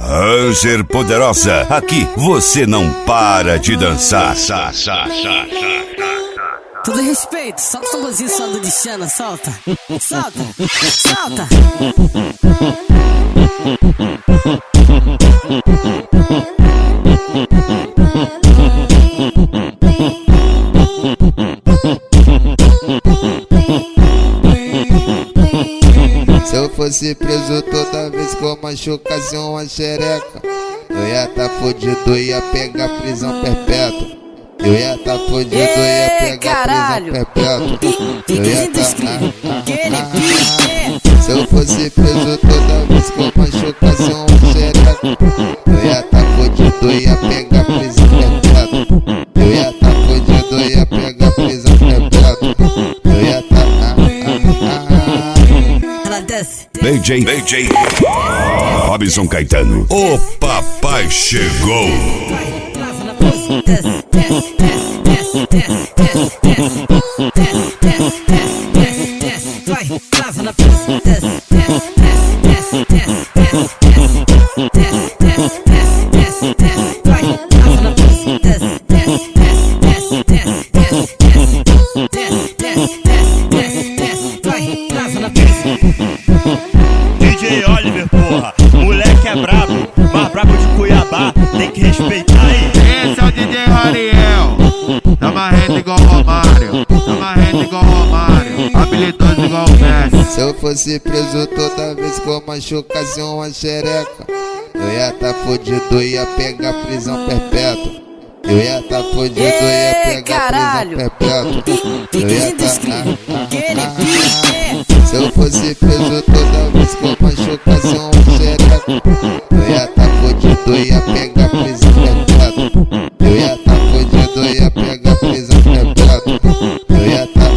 Ranger Poderosa, aqui você não para de dançar. Todo respeito, solta o tamborzinho só do Dixana, solta. Solta, solta. Se eu fosse preso toda vez que eu machucasse uma xereca, eu ia tá fudido, ia pegar prisão perpétua. Eu ia tá fudido, ia pegar prisão perpétua. Eu ia tá... Se eu fosse preso toda vez que eu machucasse uma xereca, eu ia tá fudido, ia pegar prisão perpétua. Eu ia tá fudido, ia pegar prisão perpétua. Eu ia tá... DJ Robson Caetano, o papai chegou. DJ Oliver, porra, moleque é brabo, mas brabo de Cuiabá, tem que respeitar aí. Esse é o DJ Rariel, tá marrendo igual Romário, tá marrendo igual Romário, habilidoso igual o Messi. Se eu fosse preso toda vez que eu machucasse uma xereca, eu ia tá fudido, ia pegar prisão perpétua. Eu ia tá fudido, ia pegar prisão perpétua. Eu ia tá... Se eu fosse preso toda vez que eu machucasse uma xereca, eu ia tá fudido, ia pegar prisão perpétua. Eu ia tá fudido, ia pegar prisão perpétua. Eu ia tá...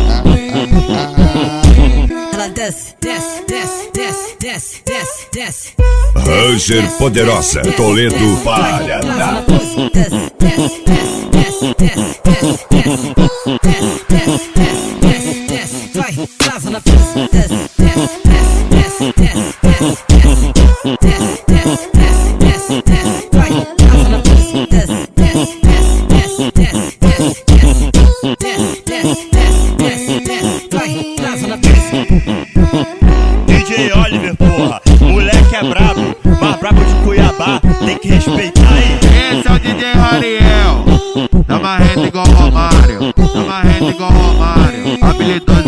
Ela desce, desce, desce, desce, desce, desce, desce. Ranger Poderosa, Toledo, Paraná. Desce, desce, desce, desce, desce, desce, desce, desce, desce, desce, desce, vai, trava na pista. Desce, desce, desce, desce, desce, desce, desce, desce, desce, desce, desce, vai, trava na pista. Desce, desce, desce, desce, desce, desce, desce, desce, desce, desce, vai, trava na pista. DJ Oliver, porra, moleque é brabo, mas brabo de Cuiabá, tem que respeitar aí. Esse é o DJ Rariel, tá marrendo igual Romário, tá marrendo igual Romário, habilidoso